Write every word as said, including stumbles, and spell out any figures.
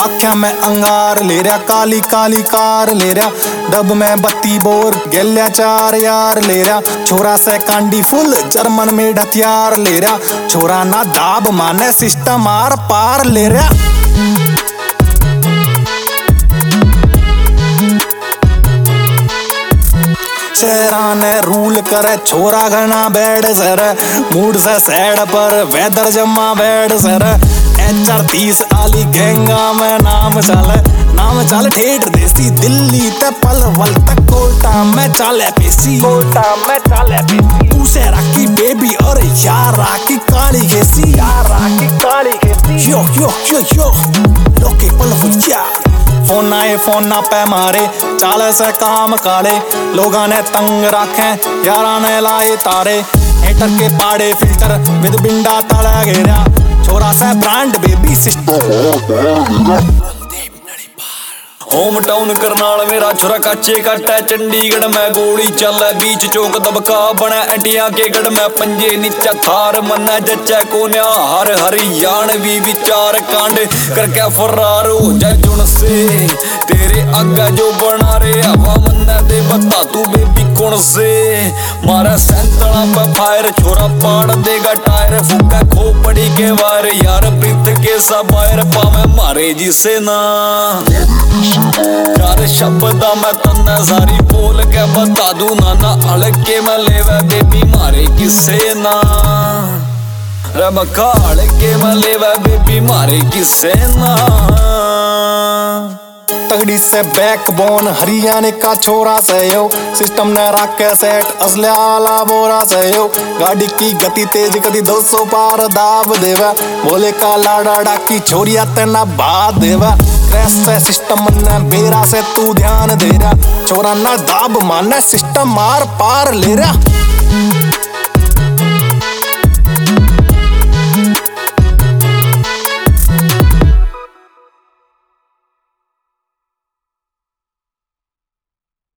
आख्या में अंगार ले रहा, काली काली कार ले रहा, डब में बत्ती बोर गेल्या चार यार ले रहा, छोरा से कांडी फुल जर्मन में हथियार ले रहा, छोरा ना दाब माने सिस्टम आर पार ले रहा। शहरा ने रूल करे छोरा घना बैड सर, मूड से सैड पर वेदर जमा बैड सर, एच आर तीस आली गैंगा में नाम चले, नाम चल ठेठ देसी दिल्ली ते पलवल तक कोटा में चले पेसी, कोटा में चले पेसी, उसे राखी बेबी और यार राखी काली घेसी, यार राखी काली घेसी, यो यो यो यो लोके पलवल यार। फोन आए फोन ना पे मारे चाले से काम काले, लोगा ने तंग रखे यारा ने लाए तारे, हेटर के पाड़े फिल्टर विद बिंडा तड़ा घेरा, छोरा से brand baby system. Home town Karnal मेरा छोरा काचे कट है, चंडीगढ़ में गोली चल बीच चौक दबका बने अंडिया के गढ़ में, पंजे नीचा थार मन्ना जच्चा कोन्या हर हरियाण भी विचार कांड करके फरार हो जाए जुन से, तेरे आगे जो बना रे हवा मन्ना दे बता तू बेबी कौन से, मारा सैंतला पे फायर छोरा पाड़ देगा टायर, फूका खोपड़ी के वार यार प्रीत के सबायर पावे मारे जिसे ना, यार शब्दा मैं तन्ने सारी बोल के बता दूं ना, ना हल्के में लेवे बेबी मारे किसे ना, रे मक्का हल्के में लेवे बेबी मारे किसे ना। तगड़ी से बैकबोन हरियाणा का छोरा से यो, सिस्टम ने रखे सेट असले आला बोरा से यो, गाड़ी की गति तेज कदी दो सौ पार दाब देवा, बोले का लाड़ा डाकी छोरिया तेना बात देवा, क्रैश से सिस्टम ने बेरा से तू ध्यान दे रहा, छोरा ना दाब माने सिस्टम मार पार ले रहा।